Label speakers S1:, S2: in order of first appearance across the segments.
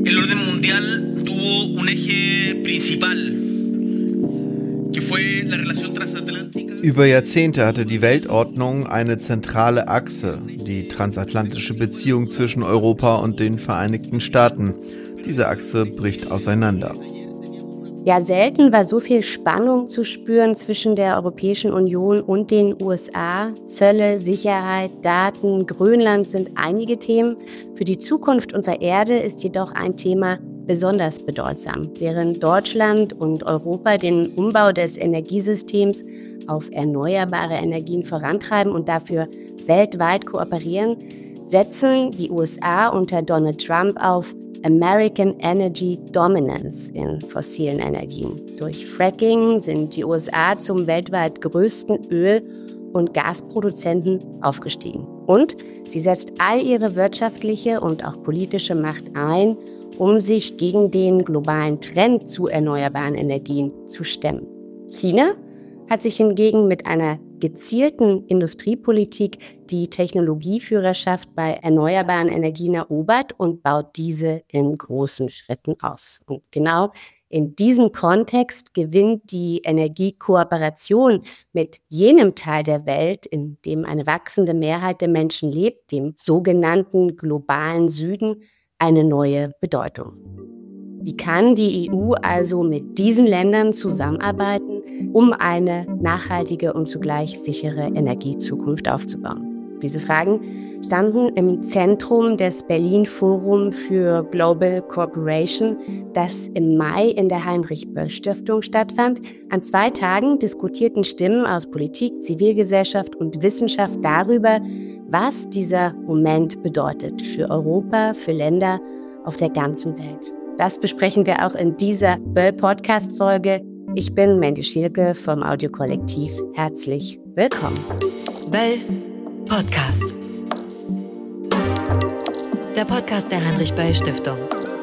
S1: El orden mundial tuvo un eje principal, que fue la relación transatlántica.
S2: Über Jahrzehnte hatte die Weltordnung eine zentrale Achse, die transatlantische Beziehung zwischen Europa und den Vereinigten Staaten. Diese Achse bricht auseinander.
S3: Ja, selten war so viel Spannung zu spüren zwischen der Europäischen Union und den USA. Zölle, Sicherheit, Daten, Grönland sind einige Themen. Für die Zukunft unserer Erde ist jedoch ein Thema besonders bedeutsam. Während Deutschland und Europa den Umbau des Energiesystems auf erneuerbare Energien vorantreiben und dafür weltweit kooperieren, setzen die USA unter Donald Trump auf American Energy Dominance in fossilen Energien. Durch Fracking sind die USA zum weltweit größten Öl- und Gasproduzenten aufgestiegen. Und sie setzt all ihre wirtschaftliche und auch politische Macht ein, um sich gegen den globalen Trend zu erneuerbaren Energien zu stemmen. China hat sich hingegen mit einer gezielten Industriepolitik die Technologieführerschaft bei erneuerbaren Energien erobert und baut diese in großen Schritten aus. Und genau in diesem Kontext gewinnt die Energiekooperation mit jenem Teil der Welt, in dem eine wachsende Mehrheit der Menschen lebt, dem sogenannten globalen Süden, eine neue Bedeutung. Wie kann die EU also mit diesen Ländern zusammenarbeiten, um eine nachhaltige und zugleich sichere Energiezukunft aufzubauen? Diese Fragen standen im Zentrum des Berlin Forum für Global Cooperation, das im Mai in der Heinrich-Böll-Stiftung stattfand. An 2 Tagen diskutierten Stimmen aus Politik, Zivilgesellschaft und Wissenschaft darüber, was dieser Moment bedeutet für Europa, für Länder auf der ganzen Welt. Das besprechen wir auch in dieser Böll-Podcast-Folge. Ich bin Mandy Schielke vom Audiokollektiv. Herzlich willkommen.
S4: Böll Podcast. Der Podcast der Heinrich-Böll-Stiftung.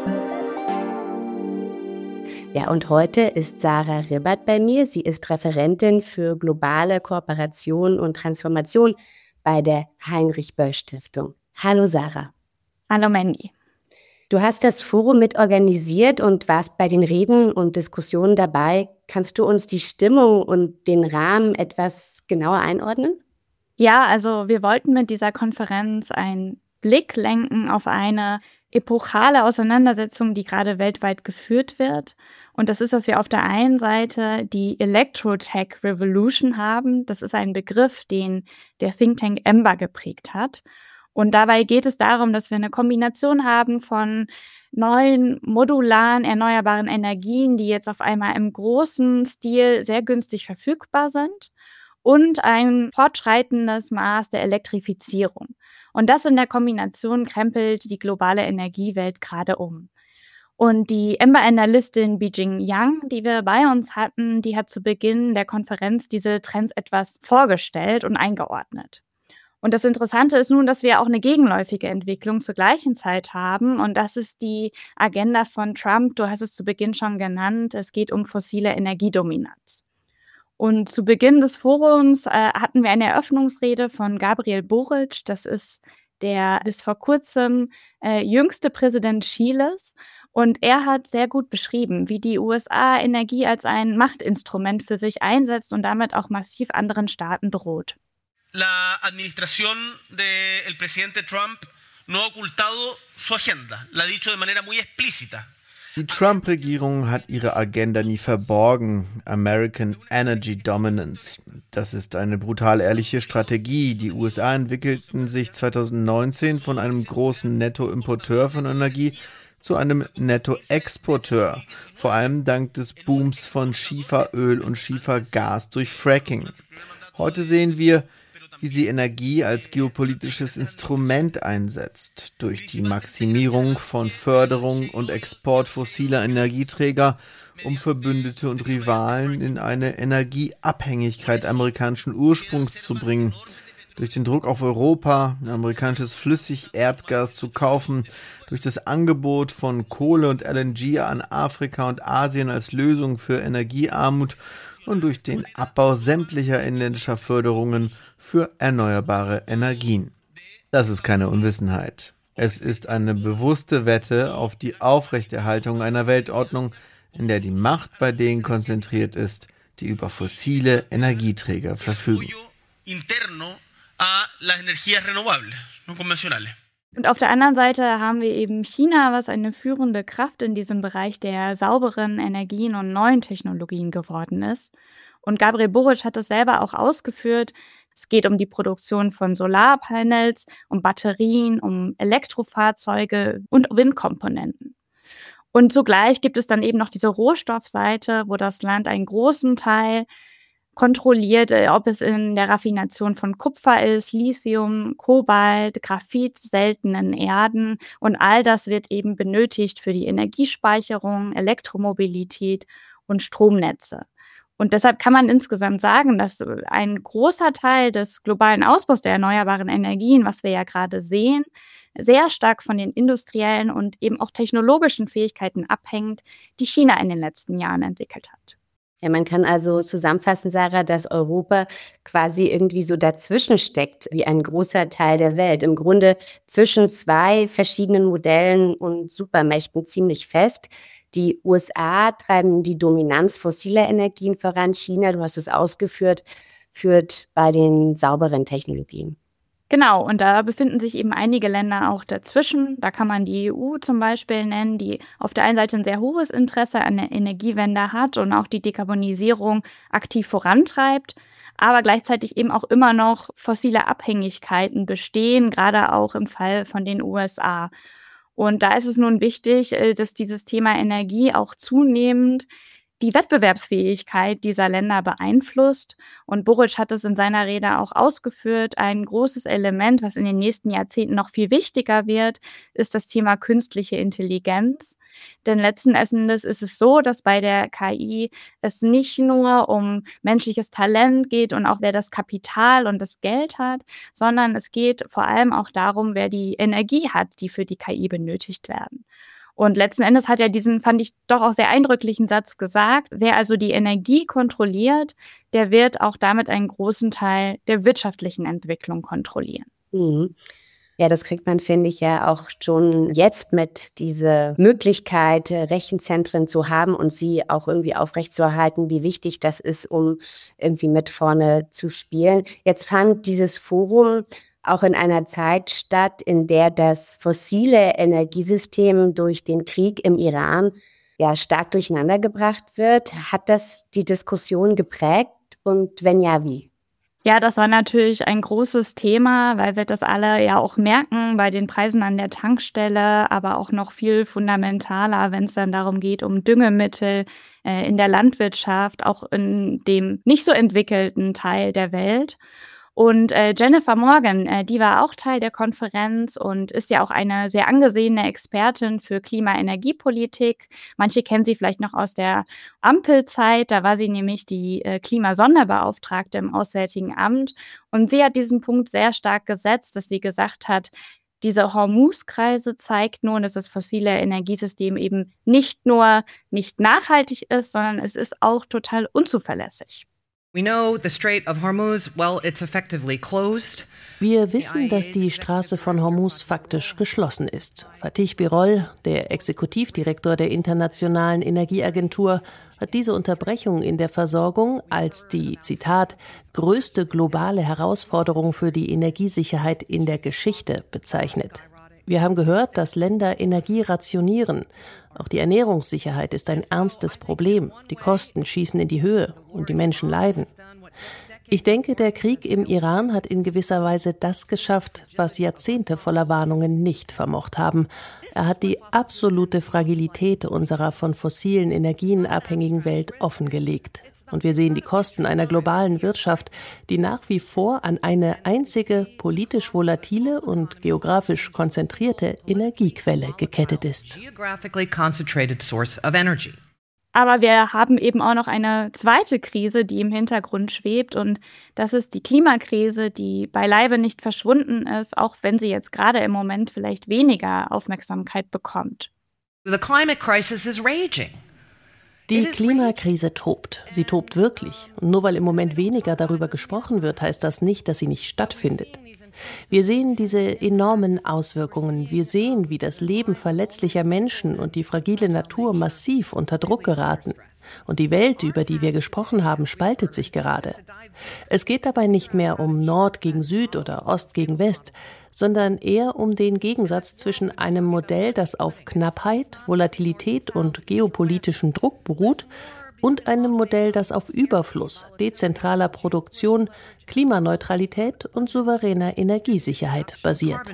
S3: Ja, und heute ist Sarah Ribbert bei mir. Sie ist Referentin für globale Kooperation und Transformation bei der Heinrich-Böll-Stiftung. Hallo Sarah.
S5: Hallo Mandy.
S3: Du hast das Forum mit organisiert und warst bei den Reden und Diskussionen dabei. Kannst du uns die Stimmung und den Rahmen etwas genauer einordnen?
S5: Ja, also wir wollten mit dieser Konferenz einen Blick lenken auf eine epochale Auseinandersetzung, die gerade weltweit geführt wird. Und das ist, dass wir auf der einen Seite die Electrotech Revolution haben. Das ist ein Begriff, den der Think Tank Ember geprägt hat. Und dabei geht es darum, dass wir eine Kombination haben von neuen modularen erneuerbaren Energien, die jetzt auf einmal im großen Stil sehr günstig verfügbar sind, und ein fortschreitendes Maß der Elektrifizierung. Und das in der Kombination krempelt die globale Energiewelt gerade um. Und die Ember-Analystin Beijing Yang, die wir bei uns hatten, die hat zu Beginn der Konferenz diese Trends etwas vorgestellt und eingeordnet. Und das Interessante ist nun, dass wir auch eine gegenläufige Entwicklung zur gleichen Zeit haben. Und das ist die Agenda von Trump. Du hast es zu Beginn schon genannt. Es geht um fossile Energiedominanz. Und zu Beginn des Forums hatten wir eine Eröffnungsrede von Gabriel Boric. Das ist der bis vor kurzem jüngste Präsident Chiles. Und er hat sehr gut beschrieben, wie die USA Energie als ein Machtinstrument für sich einsetzt und damit auch massiv anderen Staaten droht.
S1: La administración del presidente Trump no ha ocultado su agenda, la ha dicho de manera muy explícita.
S2: Die Trump-Regierung hat ihre Agenda nie verborgen. American Energy Dominance. Das ist eine brutal ehrliche Strategie. Die USA entwickelten sich 2019 von einem großen Nettoimporteur von Energie zu einem Nettoexporteur, vor allem dank des Booms von Schieferöl und Schiefergas durch Fracking. Heute sehen wir, wie sie Energie als geopolitisches Instrument einsetzt, durch die Maximierung von Förderung und Export fossiler Energieträger, um Verbündete und Rivalen in eine Energieabhängigkeit amerikanischen Ursprungs zu bringen, durch den Druck auf Europa, amerikanisches Flüssigerdgas zu kaufen, durch das Angebot von Kohle und LNG an Afrika und Asien als Lösung für Energiearmut und durch den Abbau sämtlicher inländischer Förderungen für erneuerbare Energien. Das ist keine Unwissenheit. Es ist eine bewusste Wette auf die Aufrechterhaltung einer Weltordnung, in der die Macht bei denen konzentriert ist, die über fossile Energieträger verfügen.
S5: Und auf der anderen Seite haben wir eben China, was eine führende Kraft in diesem Bereich der sauberen Energien und neuen Technologien geworden ist. Und Gabriel Boric hat es selber auch ausgeführt. Es geht um die Produktion von Solarpanels, um Batterien, um Elektrofahrzeuge und Windkomponenten. Und zugleich gibt es dann eben noch diese Rohstoffseite, wo das Land einen großen Teil kontrolliert, ob es in der Raffination von Kupfer ist, Lithium, Kobalt, Graphit, seltenen Erden. Und all das wird eben benötigt für die Energiespeicherung, Elektromobilität und Stromnetze. Und deshalb kann man insgesamt sagen, dass ein großer Teil des globalen Ausbaus der erneuerbaren Energien, was wir ja gerade sehen, sehr stark von den industriellen und eben auch technologischen Fähigkeiten abhängt, die China in den letzten Jahren entwickelt hat.
S3: Ja, man kann also zusammenfassen, Sarah, dass Europa quasi irgendwie so dazwischen steckt, wie ein großer Teil der Welt. Im Grunde zwischen zwei verschiedenen Modellen und Supermächten ziemlich fest. Die USA treiben die Dominanz fossiler Energien voran. China, du hast es ausgeführt, führt bei den sauberen Technologien.
S5: Genau, und da befinden sich eben einige Länder auch dazwischen. Da kann man die EU zum Beispiel nennen, die auf der einen Seite ein sehr hohes Interesse an der Energiewende hat und auch die Dekarbonisierung aktiv vorantreibt, aber gleichzeitig eben auch immer noch fossile Abhängigkeiten bestehen, gerade auch im Fall von den USA. Und da ist es nun wichtig, dass dieses Thema Energie auch zunehmend die Wettbewerbsfähigkeit dieser Länder beeinflusst. Und Boric hat es in seiner Rede auch ausgeführt. Ein großes Element, was in den nächsten Jahrzehnten noch viel wichtiger wird, ist das Thema künstliche Intelligenz. Denn letzten Endes ist es so, dass bei der KI es nicht nur um menschliches Talent geht und auch wer das Kapital und das Geld hat, sondern es geht vor allem auch darum, wer die Energie hat, die für die KI benötigt werden. Und letzten Endes hat er diesen, fand ich, doch auch sehr eindrücklichen Satz gesagt: Wer also die Energie kontrolliert, der wird auch damit einen großen Teil der wirtschaftlichen Entwicklung kontrollieren.
S3: Mhm. Ja, das kriegt man, finde ich, ja auch schon jetzt mit dieser Möglichkeit, Rechenzentren zu haben und sie auch irgendwie aufrechtzuerhalten, wie wichtig das ist, um irgendwie mit vorne zu spielen. Jetzt fand dieses Forum auch in einer Zeit statt, in der das fossile Energiesystem durch den Krieg im Iran ja stark durcheinandergebracht wird. Hat das die Diskussion geprägt und wenn ja, wie?
S5: Ja, das war natürlich ein großes Thema, weil wir das alle ja auch merken bei den Preisen an der Tankstelle, aber auch noch viel fundamentaler, wenn es dann darum geht, um Düngemittel in der Landwirtschaft, auch in dem nicht so entwickelten Teil der Welt. Und Jennifer Morgan, die war auch Teil der Konferenz und ist ja auch eine sehr angesehene Expertin für Klima-Energiepolitik. Manche kennen sie vielleicht noch aus der Ampelzeit. Da war sie nämlich die Klimasonderbeauftragte im Auswärtigen Amt. Und sie hat diesen Punkt sehr stark gesetzt, dass sie gesagt hat, diese Hormuz-Kreise zeigt nun, dass das fossile Energiesystem eben nicht nur nicht nachhaltig ist, sondern es ist auch total unzuverlässig.
S6: Wir
S7: wissen, dass die Straße von Hormuz faktisch geschlossen ist. Fatih Birol, der Exekutivdirektor der Internationalen Energieagentur, hat diese Unterbrechung in der Versorgung als die, Zitat, größte globale Herausforderung für die Energiesicherheit in der Geschichte bezeichnet. Wir haben gehört, dass Länder Energie rationieren. Auch die Ernährungssicherheit ist ein ernstes Problem. Die Kosten schießen in die Höhe und die Menschen leiden. Ich denke, der Krieg im Iran hat in gewisser Weise das geschafft, was Jahrzehnte voller Warnungen nicht vermocht haben. Er hat die absolute Fragilität unserer von fossilen Energien abhängigen Welt offengelegt. Und wir sehen die Kosten einer globalen Wirtschaft, die nach wie vor an eine einzige politisch volatile und geografisch konzentrierte Energiequelle gekettet ist.
S5: Aber wir haben eben auch noch eine zweite Krise, die im Hintergrund schwebt. Und das ist die Klimakrise, die beileibe nicht verschwunden ist, auch wenn sie jetzt gerade im Moment vielleicht weniger Aufmerksamkeit bekommt.
S6: The climate crisis is raging.
S7: Die Klimakrise tobt. Sie tobt wirklich. Und nur weil im Moment weniger darüber gesprochen wird, heißt das nicht, dass sie nicht stattfindet. Wir sehen diese enormen Auswirkungen. Wir sehen, wie das Leben verletzlicher Menschen und die fragile Natur massiv unter Druck geraten. Und die Welt, über die wir gesprochen haben, spaltet sich gerade. Es geht dabei nicht mehr um Nord gegen Süd oder Ost gegen West, sondern eher um den Gegensatz zwischen einem Modell, das auf Knappheit, Volatilität und geopolitischen Druck beruht, und einem Modell, das auf Überfluss, dezentraler Produktion, Klimaneutralität und souveräner Energiesicherheit basiert.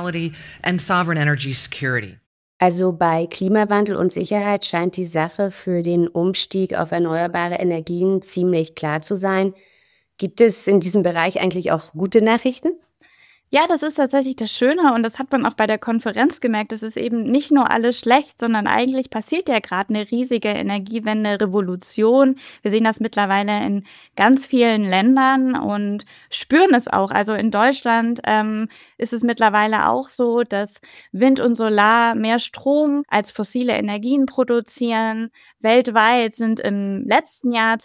S3: Also bei Klimawandel und Sicherheit scheint die Sache für den Umstieg auf erneuerbare Energien ziemlich klar zu sein. Gibt es in diesem Bereich eigentlich auch gute Nachrichten?
S5: Ja, das ist tatsächlich das Schöne und das hat man auch bei der Konferenz gemerkt. Es ist eben nicht nur alles schlecht, sondern eigentlich passiert ja gerade eine riesige Energiewende, Revolution. Wir sehen das mittlerweile in ganz vielen Ländern und spüren es auch. Also in Deutschland ist es mittlerweile auch so, dass Wind und Solar mehr Strom als fossile Energien produzieren. Weltweit sind im letzten Jahr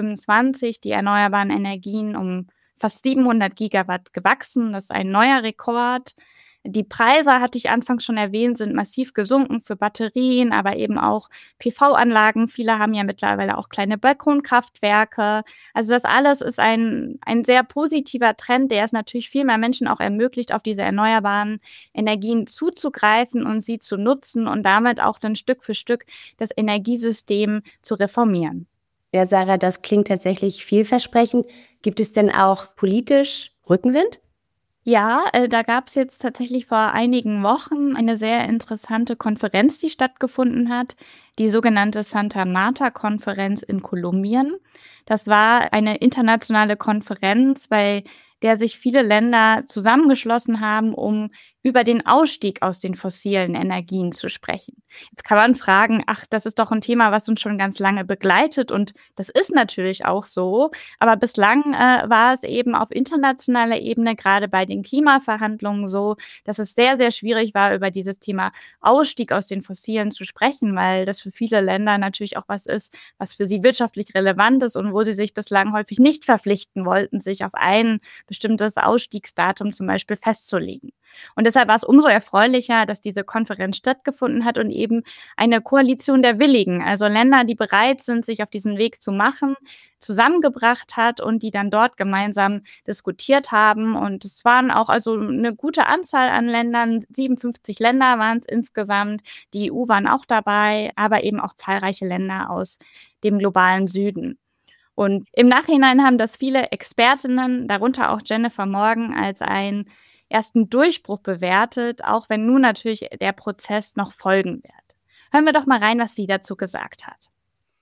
S5: 2025 die erneuerbaren Energien um fast 700 Gigawatt gewachsen. Das ist ein neuer Rekord. Die Preise, hatte ich anfangs schon erwähnt, sind massiv gesunken für Batterien, aber eben auch PV-Anlagen. Viele haben ja mittlerweile auch kleine Balkonkraftwerke. Also das alles ist ein sehr positiver Trend, der es natürlich viel mehr Menschen auch ermöglicht, auf diese erneuerbaren Energien zuzugreifen und sie zu nutzen und damit auch dann Stück für Stück das Energiesystem zu reformieren.
S3: Ja, Sarah, das klingt tatsächlich vielversprechend. Gibt es denn auch politisch Rückenwind?
S5: Ja, da gab es jetzt tatsächlich vor einigen Wochen eine sehr interessante Konferenz, die stattgefunden hat, die sogenannte Santa Marta-Konferenz in Kolumbien. Das war eine internationale Konferenz, bei der sich viele Länder zusammengeschlossen haben, um über den Ausstieg aus den fossilen Energien zu sprechen. Jetzt kann man fragen, ach, das ist doch ein Thema, was uns schon ganz lange begleitet und das ist natürlich auch so, aber bislang war es eben auf internationaler Ebene, gerade bei den Klimaverhandlungen so, dass es sehr, sehr schwierig war, über dieses Thema Ausstieg aus den Fossilen zu sprechen, weil das für viele Länder natürlich auch was ist, was für sie wirtschaftlich relevant ist und wo sie sich bislang häufig nicht verpflichten wollten, sich auf ein bestimmtes Ausstiegsdatum zum Beispiel festzulegen. Und deshalb war es umso erfreulicher, dass diese Konferenz stattgefunden hat und eben eine Koalition der Willigen, also Länder, die bereit sind, sich auf diesen Weg zu machen, zusammengebracht hat und die dann dort gemeinsam diskutiert haben. Und es waren auch also eine gute Anzahl an Ländern, 57 Länder waren es insgesamt. Die EU waren auch dabei, aber eben auch zahlreiche Länder aus dem globalen Süden. Und im Nachhinein haben das viele Expertinnen, darunter auch Jennifer Morgan, als einen ersten Durchbruch bewertet, auch wenn nun natürlich der Prozess noch folgen wird. Hören wir doch mal rein, was sie dazu gesagt hat.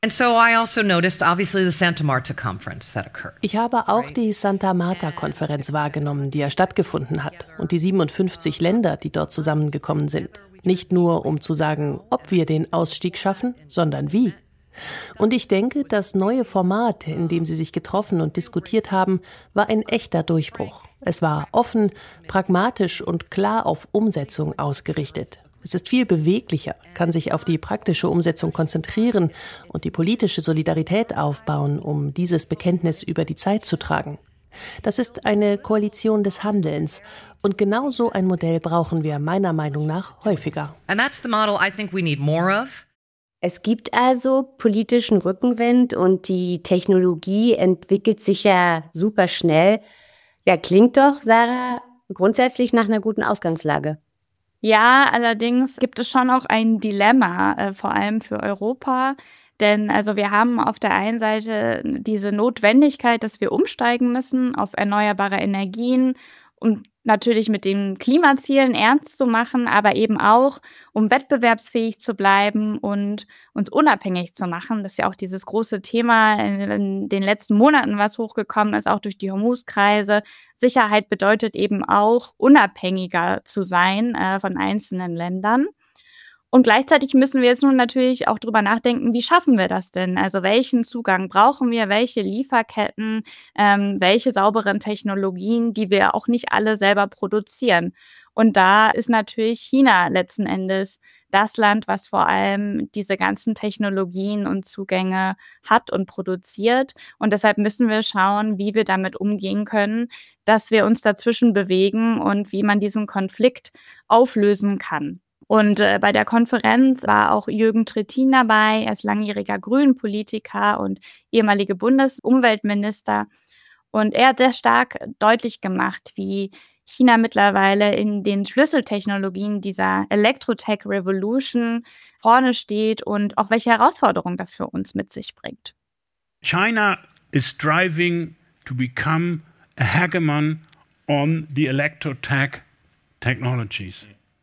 S7: Ich habe auch die Santa Marta-Konferenz wahrgenommen, die ja stattgefunden hat, und die 57 Länder, die dort zusammengekommen sind. Nicht nur, um zu sagen, ob wir den Ausstieg schaffen, sondern wie. Und ich denke, das neue Format, in dem sie sich getroffen und diskutiert haben, war ein echter Durchbruch. Es war offen, pragmatisch und klar auf Umsetzung ausgerichtet. Es ist viel beweglicher, kann sich auf die praktische Umsetzung konzentrieren und die politische Solidarität aufbauen, um dieses Bekenntnis über die Zeit zu tragen. Das ist eine Koalition des Handelns. Und genau so ein Modell brauchen wir meiner Meinung nach häufiger.
S6: And that's the model I think we need more of.
S3: Es gibt also politischen Rückenwind und die Technologie entwickelt sich ja super schnell. Ja, klingt doch, Sarah, grundsätzlich nach einer guten Ausgangslage.
S5: Ja, allerdings gibt es schon auch ein Dilemma, vor allem für Europa. Denn also wir haben auf der einen Seite diese Notwendigkeit, dass wir umsteigen müssen auf erneuerbare Energien, um natürlich mit den Klimazielen ernst zu machen, aber eben auch, um wettbewerbsfähig zu bleiben und uns unabhängig zu machen. Das ist ja auch dieses große Thema in den letzten Monaten, was hochgekommen ist, auch durch die Hormuzkreise. Sicherheit bedeutet eben auch, unabhängiger zu sein von einzelnen Ländern. Und gleichzeitig müssen wir jetzt nun natürlich auch drüber nachdenken, wie schaffen wir das denn? Also welchen Zugang brauchen wir, welche Lieferketten, welche sauberen Technologien, die wir auch nicht alle selber produzieren. Und da ist natürlich China letzten Endes das Land, was vor allem diese ganzen Technologien und Zugänge hat und produziert. Und deshalb müssen wir schauen, wie wir damit umgehen können, dass wir uns dazwischen bewegen und wie man diesen Konflikt auflösen kann. Und bei der Konferenz war auch Jürgen Trittin dabei. Er ist langjähriger Grünen-Politiker und ehemaliger Bundesumweltminister. Und er hat sehr stark deutlich gemacht, wie China mittlerweile in den Schlüsseltechnologien dieser Electrotech Revolution vorne steht und auch welche Herausforderungen das für uns mit sich bringt.
S8: China is striving to become a hegemon on the electrotech technologies.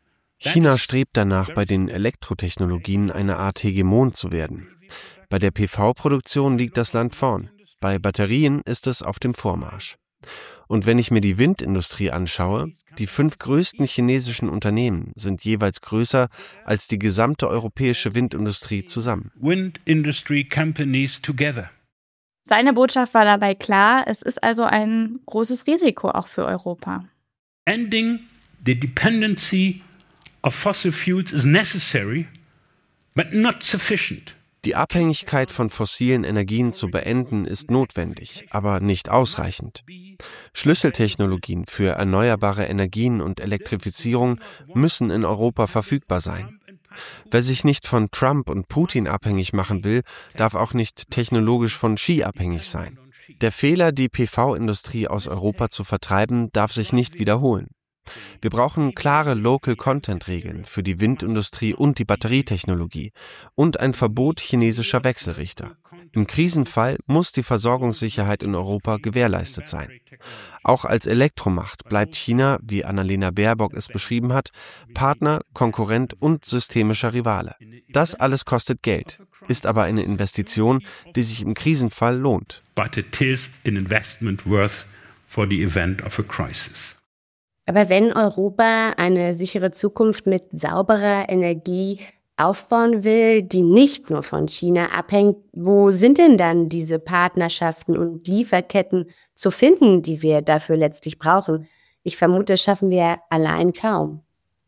S9: China strebt danach, bei den Elektrotechnologien eine Art Hegemon zu werden. Bei der PV-Produktion liegt das Land vorn. Bei Batterien ist es auf dem Vormarsch. Und wenn ich mir die Windindustrie anschaue, die 5 größten chinesischen Unternehmen sind jeweils größer als die gesamte europäische Windindustrie zusammen.
S8: Wind industry companies together.
S5: Seine Botschaft war dabei klar, es ist also ein großes Risiko auch für Europa.
S8: Ending the dependency of fossil fuels is necessary, but not sufficient.
S9: Die Abhängigkeit von fossilen Energien zu beenden ist notwendig, aber nicht ausreichend. Schlüsseltechnologien für erneuerbare Energien und Elektrifizierung müssen in Europa verfügbar sein. Wer sich nicht von Trump und Putin abhängig machen will, darf auch nicht technologisch von Xi abhängig sein. Der Fehler, die PV-Industrie aus Europa zu vertreiben, darf sich nicht wiederholen. Wir brauchen klare Local-Content-Regeln für die Windindustrie und die Batterietechnologie und ein Verbot chinesischer Wechselrichter. Im Krisenfall muss die Versorgungssicherheit in Europa gewährleistet sein. Auch als Elektromacht bleibt China, wie Annalena Baerbock es beschrieben hat, Partner, Konkurrent und systemischer Rivale. Das alles kostet Geld, ist aber eine Investition, die sich im Krisenfall lohnt.
S8: But it is an investment worth for the event of a crisis.
S3: Aber wenn Europa eine sichere Zukunft mit sauberer Energie aufbauen will, die nicht nur von China abhängt, wo sind denn dann diese Partnerschaften und Lieferketten zu finden, die wir dafür letztlich brauchen? Ich vermute, das schaffen wir allein kaum.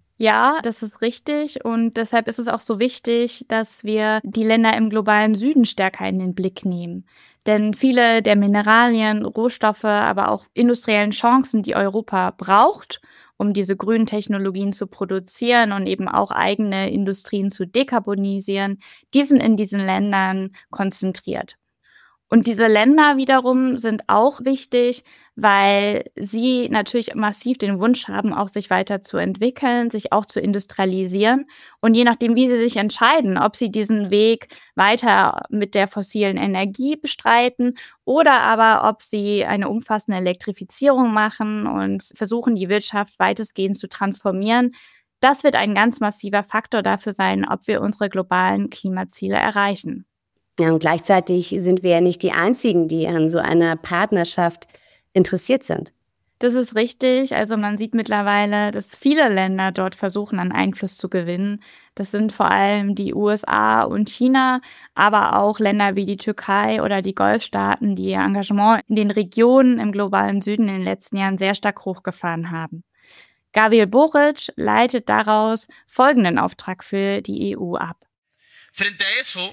S5: Ja, das ist richtig und deshalb ist es auch so wichtig, dass wir die Länder im globalen Süden stärker in den Blick nehmen. Denn viele der Mineralien, Rohstoffe, aber auch industriellen Chancen, die Europa braucht, um diese grünen Technologien zu produzieren und eben auch eigene Industrien zu dekarbonisieren, die sind in diesen Ländern konzentriert. Und diese Länder wiederum sind auch wichtig, weil sie natürlich massiv den Wunsch haben, auch sich weiterzuentwickeln, sich auch zu industrialisieren. Und je nachdem, wie sie sich entscheiden, ob sie diesen Weg weiter mit der fossilen Energie bestreiten oder aber ob sie eine umfassende Elektrifizierung machen und versuchen, die Wirtschaft weitestgehend zu transformieren, das wird ein ganz massiver Faktor dafür sein, ob wir unsere globalen Klimaziele erreichen.
S3: Ja, und gleichzeitig sind wir ja nicht die Einzigen, die an so einer Partnerschaft interessiert sind.
S5: Das ist richtig. Also man sieht mittlerweile, dass viele Länder dort versuchen, an Einfluss zu gewinnen. Das sind vor allem die USA und China, aber auch Länder wie die Türkei oder die Golfstaaten, die ihr Engagement in den Regionen im globalen Süden in den letzten Jahren sehr stark hochgefahren haben. Gabriel Boric leitet daraus folgenden Auftrag für die EU ab.
S1: Frente a eso,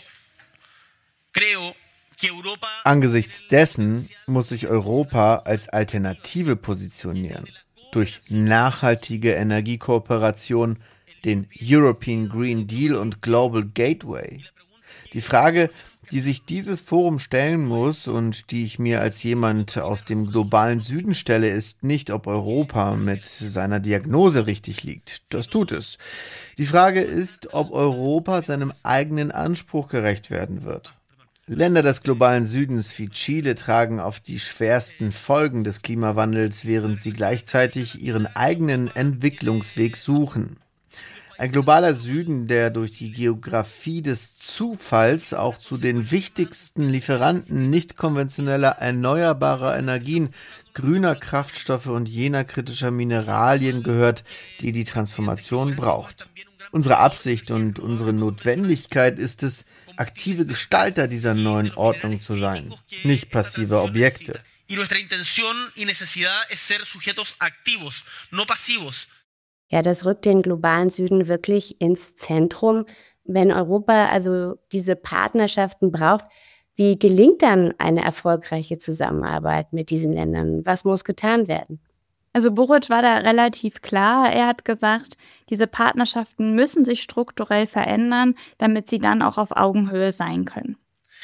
S2: Angesichts dessen muss sich Europa als Alternative positionieren. Durch nachhaltige Energiekooperation, den European Green Deal und Global Gateway. Die Frage, die sich dieses Forum stellen muss und die ich mir als jemand aus dem globalen Süden stelle, ist nicht, ob Europa mit seiner Diagnose richtig liegt. Das tut es. Die Frage ist, ob Europa seinem eigenen Anspruch gerecht werden wird. Länder des globalen Südens wie Chile tragen auf die schwersten Folgen des Klimawandels, während sie gleichzeitig ihren eigenen Entwicklungsweg suchen. Ein globaler Süden, der durch die Geografie des Zufalls auch zu den wichtigsten Lieferanten nicht konventioneller erneuerbarer Energien, grüner Kraftstoffe und jener kritischer Mineralien gehört, die die Transformation braucht. Unsere Absicht und unsere Notwendigkeit ist es, aktive Gestalter dieser neuen Ordnung zu sein, nicht passive Objekte.
S1: Y nuestra intención y necesidad es ser sujetos activos, no pasivos.
S3: Ja, das rückt den globalen Süden wirklich ins Zentrum. Wenn Europa also diese Partnerschaften braucht, wie gelingt dann eine erfolgreiche Zusammenarbeit mit diesen Ländern? Was muss getan werden?
S5: Also Boric war da relativ klar. Er hat gesagt, diese Partnerschaften müssen sich strukturell verändern, damit sie dann auch auf Augenhöhe sein können.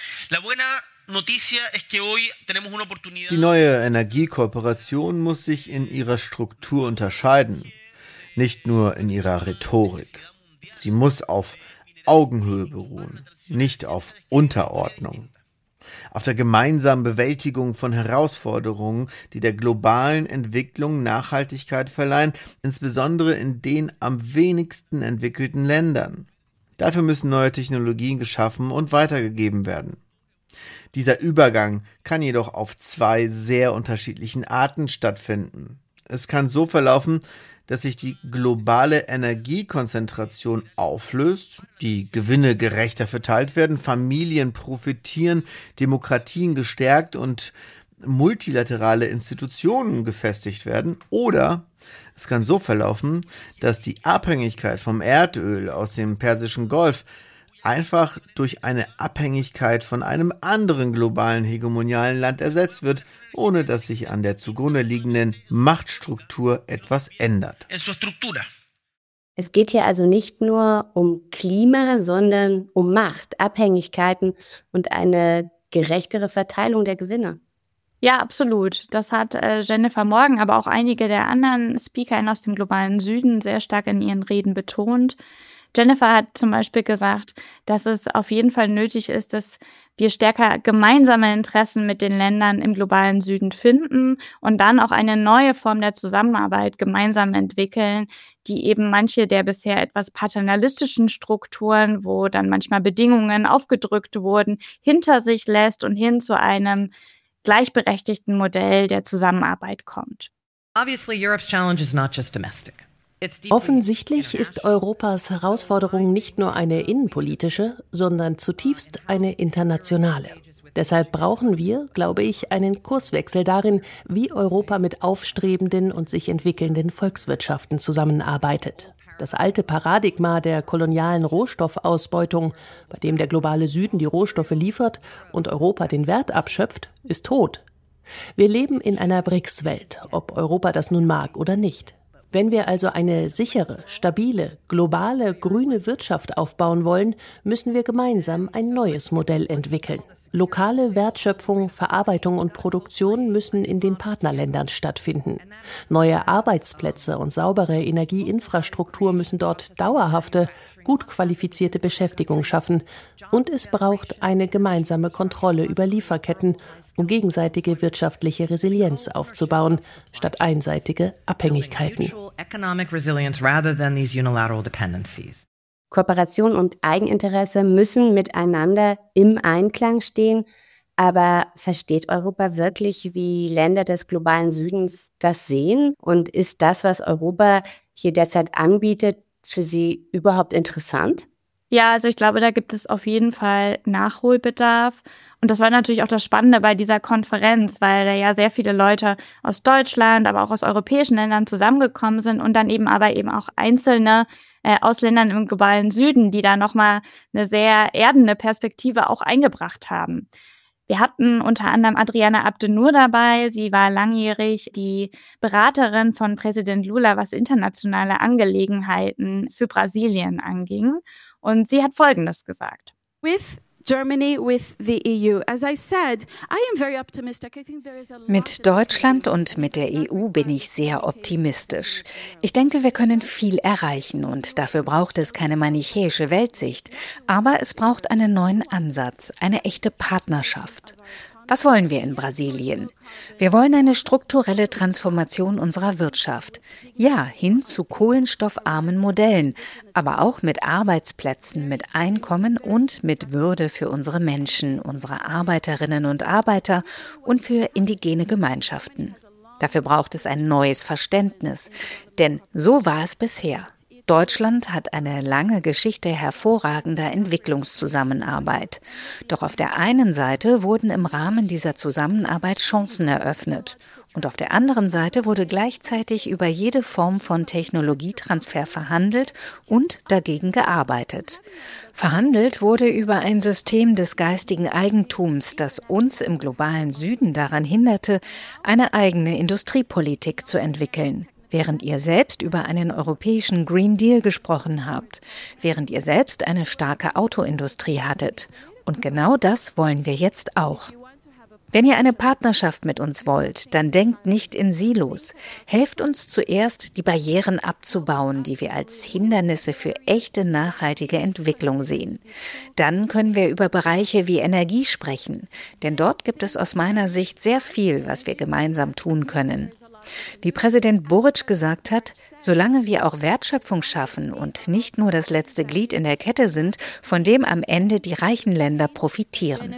S2: Die neue Energiekooperation muss sich in ihrer Struktur unterscheiden, nicht nur in ihrer Rhetorik. Sie muss auf Augenhöhe beruhen, nicht auf Unterordnung. Auf der gemeinsamen Bewältigung von Herausforderungen, die der globalen Entwicklung Nachhaltigkeit verleihen, insbesondere in den am wenigsten entwickelten Ländern. Dafür müssen neue Technologien geschaffen und weitergegeben werden. Dieser Übergang kann jedoch auf zwei sehr unterschiedlichen Arten stattfinden. Es kann so verlaufen, dass sich die globale Energiekonzentration auflöst, die Gewinne gerechter verteilt werden, Familien profitieren, Demokratien gestärkt und multilaterale Institutionen gefestigt werden. Oder es kann so verlaufen, dass die Abhängigkeit vom Erdöl aus dem Persischen Golf einfach durch eine Abhängigkeit von einem anderen globalen hegemonialen Land ersetzt wird, ohne dass sich an der zugrunde liegenden Machtstruktur etwas ändert.
S3: Es geht hier also nicht nur um Klima, sondern um Macht, Abhängigkeiten und eine gerechtere Verteilung der Gewinne.
S5: Ja, absolut. Das hat Jennifer Morgan, aber auch einige der anderen SpeakerInnen aus dem globalen Süden sehr stark in ihren Reden betont. Jennifer hat zum Beispiel gesagt, dass es auf jeden Fall nötig ist, dass wir stärker gemeinsame Interessen mit den Ländern im globalen Süden finden und dann auch eine neue Form der Zusammenarbeit gemeinsam entwickeln, die eben manche der bisher etwas paternalistischen Strukturen, wo dann manchmal Bedingungen aufgedrückt wurden, hinter sich lässt und hin zu einem gleichberechtigten Modell der Zusammenarbeit kommt.
S6: Obviously, Europe's challenge is not just domestic.
S7: Offensichtlich ist Europas Herausforderung nicht nur eine innenpolitische, sondern zutiefst eine internationale. Deshalb brauchen wir, glaube ich, einen Kurswechsel darin, wie Europa mit aufstrebenden und sich entwickelnden Volkswirtschaften zusammenarbeitet. Das alte Paradigma der kolonialen Rohstoffausbeutung, bei dem der globale Süden die Rohstoffe liefert und Europa den Wert abschöpft, ist tot. Wir leben in einer BRICS-Welt, ob Europa das nun mag oder nicht. Wenn wir also eine sichere, stabile, globale, grüne Wirtschaft aufbauen wollen, müssen wir gemeinsam ein neues Modell entwickeln. Lokale Wertschöpfung, Verarbeitung und Produktion müssen in den Partnerländern stattfinden. Neue Arbeitsplätze und saubere Energieinfrastruktur müssen dort dauerhafte, gut qualifizierte Beschäftigung schaffen. Und es braucht eine gemeinsame Kontrolle über Lieferketten, um gegenseitige wirtschaftliche Resilienz aufzubauen, statt einseitige Abhängigkeiten.
S3: Kooperation und Eigeninteresse müssen miteinander im Einklang stehen. Aber versteht Europa wirklich, wie Länder des globalen Südens das sehen? Und ist das, was Europa hier derzeit anbietet, für sie überhaupt interessant?
S5: Ja, also ich glaube, da gibt es auf jeden Fall Nachholbedarf. Und das war natürlich auch das Spannende bei dieser Konferenz, weil da ja sehr viele Leute aus Deutschland, aber auch aus europäischen Ländern zusammengekommen sind und dann eben auch einzelne aus Ländern im globalen Süden, die da nochmal eine sehr erdende Perspektive auch eingebracht haben. Wir hatten unter anderem Adriana Abdennour dabei. Sie war langjährig die Beraterin von Präsident Lula, was internationale Angelegenheiten für Brasilien anging. Und sie hat Folgendes gesagt.
S10: Mit Deutschland und mit der EU bin ich sehr optimistisch. Ich denke, wir können viel erreichen und dafür braucht es keine manichäische Weltsicht. Aber es braucht einen neuen Ansatz, eine echte Partnerschaft. Was wollen wir in Brasilien? Wir wollen eine strukturelle Transformation unserer Wirtschaft. Ja, hin zu kohlenstoffarmen Modellen, aber auch mit Arbeitsplätzen, mit Einkommen und mit Würde für unsere Menschen, unsere Arbeiterinnen und Arbeiter und für indigene Gemeinschaften. Dafür braucht es ein neues Verständnis, denn so war es bisher. Deutschland hat eine lange Geschichte hervorragender Entwicklungszusammenarbeit. Doch auf der einen Seite wurden im Rahmen dieser Zusammenarbeit Chancen eröffnet. Und auf der anderen Seite wurde gleichzeitig über jede Form von Technologietransfer verhandelt und dagegen gearbeitet. Verhandelt wurde über ein System des geistigen Eigentums, das uns im globalen Süden daran hinderte, eine eigene Industriepolitik zu entwickeln. Während ihr selbst über einen europäischen Green Deal gesprochen habt, während ihr selbst eine starke Autoindustrie hattet. Und genau das wollen wir jetzt auch. Wenn ihr eine Partnerschaft mit uns wollt, dann denkt nicht in Silos. Helft uns zuerst, die Barrieren abzubauen, die wir als Hindernisse für echte nachhaltige Entwicklung sehen. Dann können wir über Bereiche wie Energie sprechen, denn dort gibt es aus meiner Sicht sehr viel, was wir gemeinsam tun können. Wie Präsident Boric gesagt hat, solange wir auch Wertschöpfung schaffen und nicht nur das letzte Glied in der Kette sind, von dem am Ende die reichen Länder profitieren.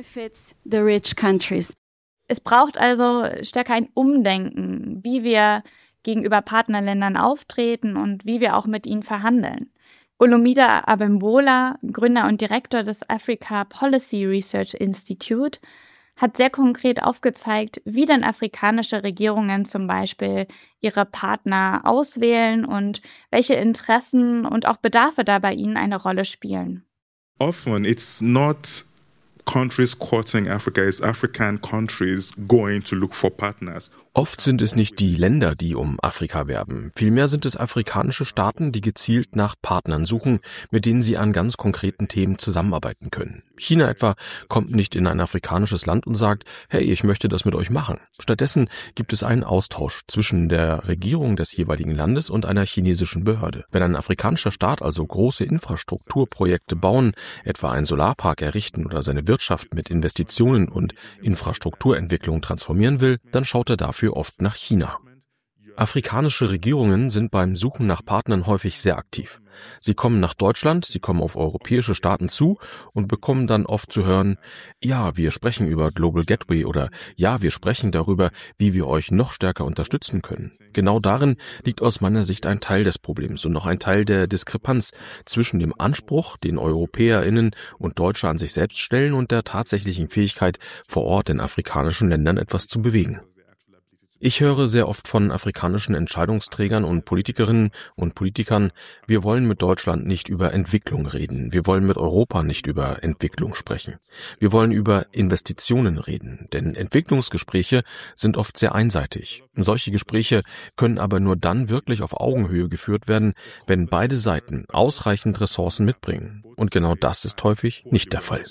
S5: Es braucht also stärker ein Umdenken, wie wir gegenüber Partnerländern auftreten und wie wir auch mit ihnen verhandeln. Olumide Abimbola, Gründer und Direktor des Africa Policy Research Institute, hat sehr konkret aufgezeigt, wie denn afrikanische Regierungen zum Beispiel ihre Partner auswählen und welche Interessen und auch Bedarfe da bei ihnen eine Rolle spielen.
S11: Often it's not countries courting Africa, it's African countries going to look for partners.
S12: Oft sind es nicht die Länder, die um Afrika werben. Vielmehr sind es afrikanische Staaten, die gezielt nach Partnern suchen, mit denen sie an ganz konkreten Themen zusammenarbeiten können. China etwa kommt nicht in ein afrikanisches Land und sagt, hey, ich möchte das mit euch machen. Stattdessen gibt es einen Austausch zwischen der Regierung des jeweiligen Landes und einer chinesischen Behörde. Wenn ein afrikanischer Staat also große Infrastrukturprojekte bauen, etwa einen Solarpark errichten oder seine Wirtschaft mit Investitionen und Infrastrukturentwicklung transformieren will, dann schaut er dafür oft nach China. Afrikanische Regierungen sind beim Suchen nach Partnern häufig sehr aktiv. Sie kommen nach Deutschland, sie kommen auf europäische Staaten zu und bekommen dann oft zu hören, ja, wir sprechen über Global Gateway oder ja, wir sprechen darüber, wie wir euch noch stärker unterstützen können. Genau darin liegt aus meiner Sicht ein Teil des Problems und noch ein Teil der Diskrepanz zwischen dem Anspruch, den EuropäerInnen und Deutsche an sich selbst stellen und der tatsächlichen Fähigkeit, vor Ort in afrikanischen Ländern etwas zu bewegen. Ich höre sehr oft von afrikanischen Entscheidungsträgern und Politikerinnen und Politikern, wir wollen mit Deutschland nicht über Entwicklung reden, wir wollen mit Europa nicht über Entwicklung sprechen. Wir wollen über Investitionen reden, denn Entwicklungsgespräche sind oft sehr einseitig. Und solche Gespräche können aber nur dann wirklich auf Augenhöhe geführt werden, wenn beide Seiten ausreichend Ressourcen mitbringen. Und genau das ist häufig nicht der Fall.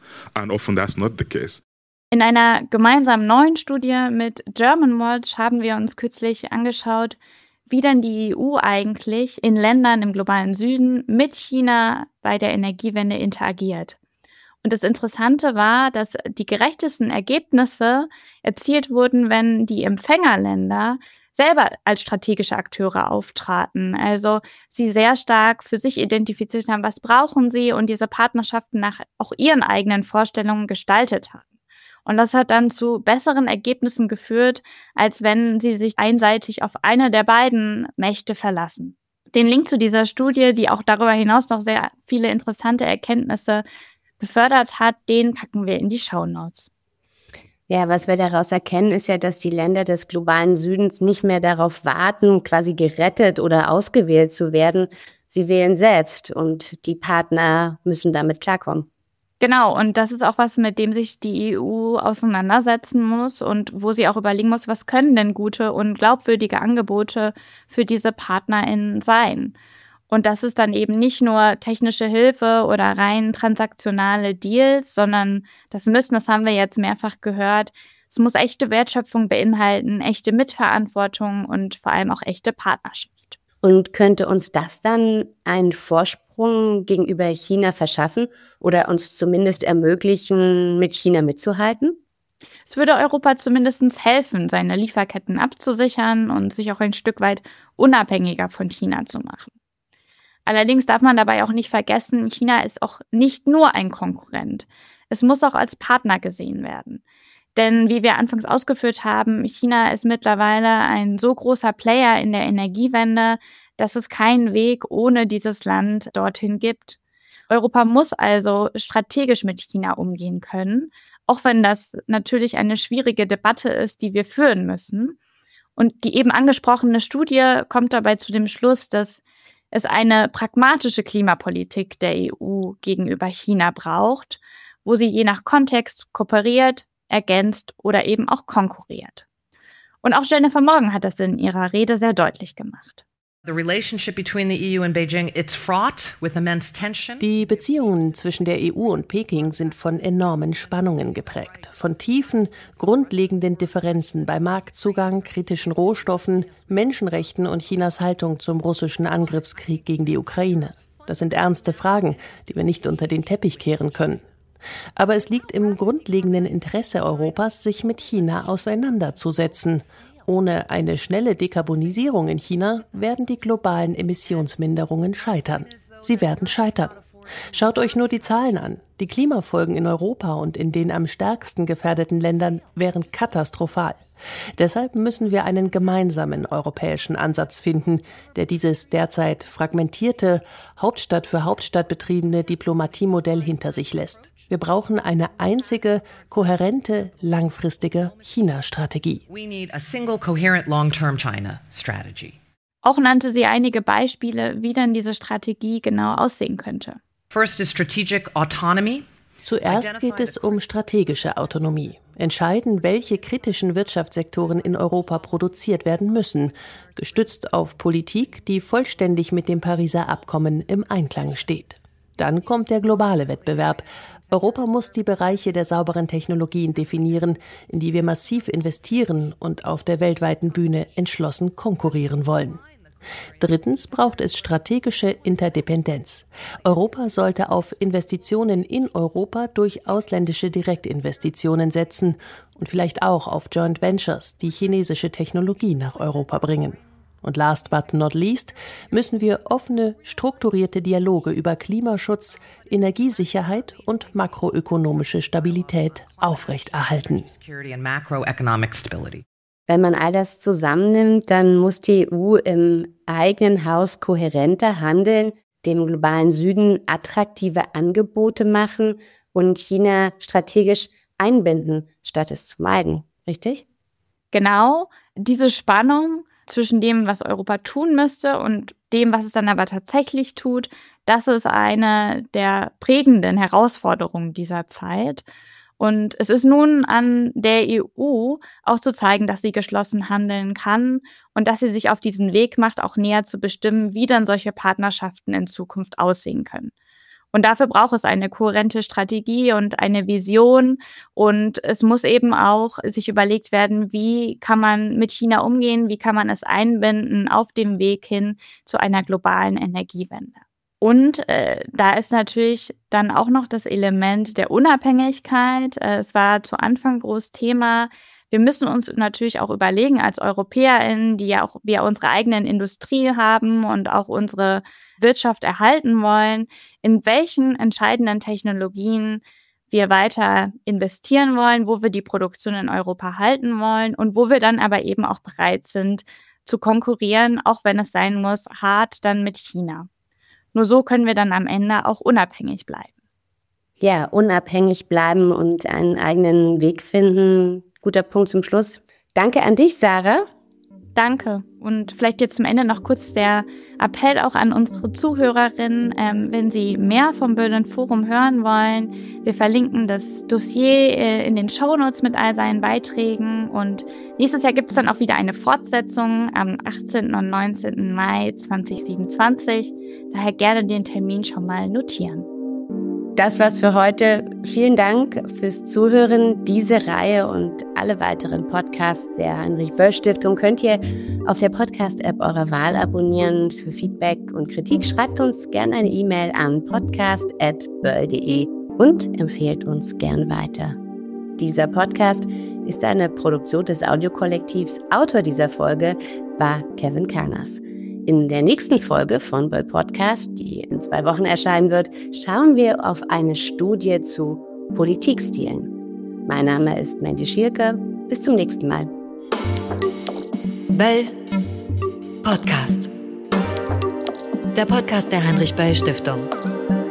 S5: In einer gemeinsamen neuen Studie mit Germanwatch haben wir uns kürzlich angeschaut, wie denn die EU eigentlich in Ländern im globalen Süden mit China bei der Energiewende interagiert. Und das Interessante war, dass die gerechtesten Ergebnisse erzielt wurden, wenn die Empfängerländer selber als strategische Akteure auftraten. Also sie sehr stark für sich identifiziert haben, was brauchen sie und diese Partnerschaften nach auch ihren eigenen Vorstellungen gestaltet haben. Und das hat dann zu besseren Ergebnissen geführt, als wenn sie sich einseitig auf eine der beiden Mächte verlassen. Den Link zu dieser Studie, die auch darüber hinaus noch sehr viele interessante Erkenntnisse befördert hat, den packen wir in die Shownotes.
S3: Ja, was wir daraus erkennen, ist ja, dass die Länder des globalen Südens nicht mehr darauf warten, quasi gerettet oder ausgewählt zu werden. Sie wählen selbst und die Partner müssen damit klarkommen.
S5: Genau, und das ist auch was, mit dem sich die EU auseinandersetzen muss und wo sie auch überlegen muss, was können denn gute und glaubwürdige Angebote für diese PartnerInnen sein. Und das ist dann eben nicht nur technische Hilfe oder rein transaktionale Deals, sondern das haben wir jetzt mehrfach gehört, es muss echte Wertschöpfung beinhalten, echte Mitverantwortung und vor allem auch echte Partnerschaft.
S3: Und könnte uns das dann einen Vorsprung gegenüber China verschaffen oder uns zumindest ermöglichen, mit China mitzuhalten?
S5: Es würde Europa zumindest helfen, seine Lieferketten abzusichern und sich auch ein Stück weit unabhängiger von China zu machen. Allerdings darf man dabei auch nicht vergessen, China ist auch nicht nur ein Konkurrent. Es muss auch als Partner gesehen werden. Denn wie wir anfangs ausgeführt haben, China ist mittlerweile ein so großer Player in der Energiewende, dass es keinen Weg ohne dieses Land dorthin gibt. Europa muss also strategisch mit China umgehen können, auch wenn das natürlich eine schwierige Debatte ist, die wir führen müssen. Und die eben angesprochene Studie kommt dabei zu dem Schluss, dass es eine pragmatische Klimapolitik der EU gegenüber China braucht, wo sie je nach Kontext kooperiert, ergänzt oder eben auch konkurriert. Und auch Jennifer Morgan hat das in ihrer Rede sehr deutlich gemacht.
S7: Die Beziehungen zwischen der EU und Peking sind von enormen Spannungen geprägt. Von tiefen, grundlegenden Differenzen bei Marktzugang, kritischen Rohstoffen, Menschenrechten und Chinas Haltung zum russischen Angriffskrieg gegen die Ukraine. Das sind ernste Fragen, die wir nicht unter den Teppich kehren können. Aber es liegt im grundlegenden Interesse Europas, sich mit China auseinanderzusetzen. Ohne eine schnelle Dekarbonisierung in China werden die globalen Emissionsminderungen scheitern. Sie werden scheitern. Schaut euch nur die Zahlen an. Die Klimafolgen in Europa und in den am stärksten gefährdeten Ländern wären katastrophal. Deshalb müssen wir einen gemeinsamen europäischen Ansatz finden, der dieses derzeit fragmentierte, Hauptstadt für Hauptstadt betriebene Diplomatiemodell hinter sich lässt. Wir brauchen eine einzige, kohärente, langfristige China-Strategie.
S5: Auch nannte sie einige Beispiele, wie denn diese Strategie genau aussehen könnte.
S7: Zuerst geht es um strategische Autonomie. Entscheiden, welche kritischen Wirtschaftssektoren in Europa produziert werden müssen, gestützt auf Politik, die vollständig mit dem Pariser Abkommen im Einklang steht. Dann kommt der globale Wettbewerb. Europa muss die Bereiche der sauberen Technologien definieren, in die wir massiv investieren und auf der weltweiten Bühne entschlossen konkurrieren wollen. Drittens braucht es strategische Interdependenz. Europa sollte auf Investitionen in Europa durch ausländische Direktinvestitionen setzen und vielleicht auch auf Joint Ventures, die chinesische Technologie nach Europa bringen. Und last but not least müssen wir offene, strukturierte Dialoge über Klimaschutz, Energiesicherheit und makroökonomische Stabilität aufrechterhalten.
S3: Wenn man all das zusammennimmt, dann muss die EU im eigenen Haus kohärenter handeln, dem globalen Süden attraktive Angebote machen und China strategisch einbinden, statt es zu meiden. Richtig?
S5: Genau, diese Spannung zwischen dem, was Europa tun müsste und dem, was es dann aber tatsächlich tut, das ist eine der prägenden Herausforderungen dieser Zeit. Und es ist nun an der EU auch zu zeigen, dass sie geschlossen handeln kann und dass sie sich auf diesen Weg macht, auch näher zu bestimmen, wie dann solche Partnerschaften in Zukunft aussehen können. Und dafür braucht es eine kohärente Strategie und eine Vision. Und es muss eben auch sich überlegt werden, wie kann man mit China umgehen, wie kann man es einbinden auf dem Weg hin zu einer globalen Energiewende. Und da ist natürlich dann auch noch das Element der Unabhängigkeit. Es war zu Anfang groß Thema. Wir müssen uns natürlich auch überlegen als EuropäerInnen, die ja auch wir unsere eigenen Industrie haben und auch unsere Wirtschaft erhalten wollen, in welchen entscheidenden Technologien wir weiter investieren wollen, wo wir die Produktion in Europa halten wollen und wo wir dann aber eben auch bereit sind zu konkurrieren, auch wenn es sein muss, hart dann mit China. Nur so können wir dann am Ende auch unabhängig bleiben.
S3: Ja, unabhängig bleiben und einen eigenen Weg finden. Guter Punkt zum Schluss. Danke an dich, Sarah.
S5: Danke. Und vielleicht jetzt zum Ende noch kurz der Appell auch an unsere Zuhörerinnen, wenn Sie mehr vom Berlin Forum hören wollen. Wir verlinken das Dossier in den Shownotes mit all seinen Beiträgen. Und nächstes Jahr gibt es dann auch wieder eine Fortsetzung am 18. und 19. Mai 2027. Daher gerne den Termin schon mal notieren.
S3: Das war's für heute. Vielen Dank fürs Zuhören. Diese Reihe und alle weiteren Podcasts der Heinrich-Böll-Stiftung könnt ihr auf der Podcast-App eurer Wahl abonnieren. Für Feedback und Kritik schreibt uns gerne eine E-Mail an podcast@böll.de und empfehlt uns gern weiter. Dieser Podcast ist eine Produktion des Audiokollektivs. Autor dieser Folge war Kevin Karnas. In der nächsten Folge von Böll Podcast, die in 2 Wochen erscheinen wird, schauen wir auf eine Studie zu Politikstilen. Mein Name ist Mandy Schierke. Bis zum nächsten Mal.
S4: Böll Podcast. Der Podcast der Heinrich-Böll-Stiftung.